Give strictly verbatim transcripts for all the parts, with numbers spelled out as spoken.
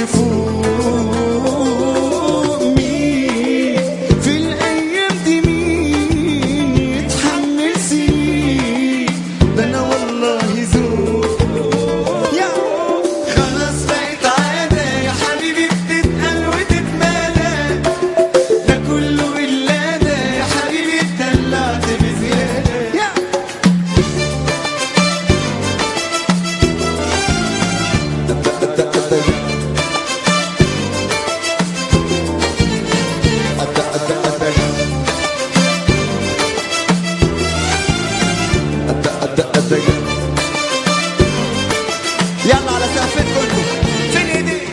يفوق مين في الأيام دي، مين يتحمل سنين، ده أنا والله ذوق. خلاص بقت عادة يا حبيبي بتتقل وتتمالى، ده كله ولادة يا حبيبي اتدلعت بزيادة. يلا على سقفين كله فين ايديك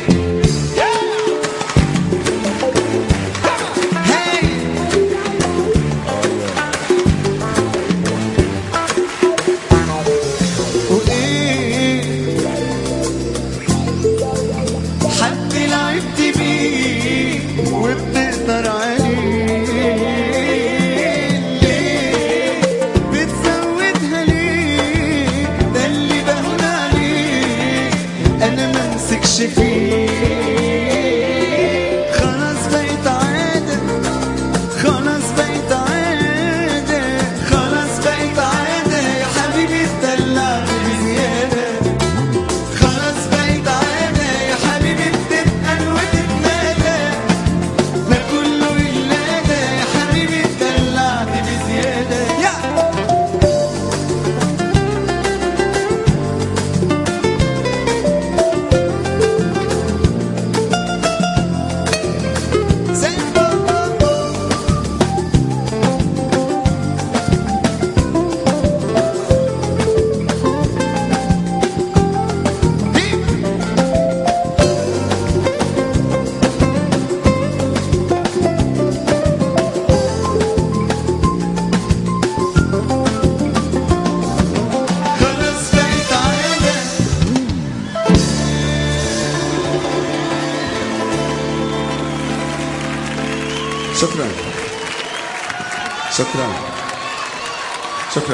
هاي وايه حد لعبت بيه وبتقدر عليه، ليه بتزودها ليه، ده اللي بهون عليه انا ممسكش فيه. خلاص بقت عادة، خلاص بقت عادة، خلاص بقت عادة يا حبيبي اتدلعت بزيادة. خلاص بقت عادة يا حبيبي بتتقل وتتمادى، ده كله ولادة يا حبيبي اتدلعت بزيادة. يا شكرا شكرا.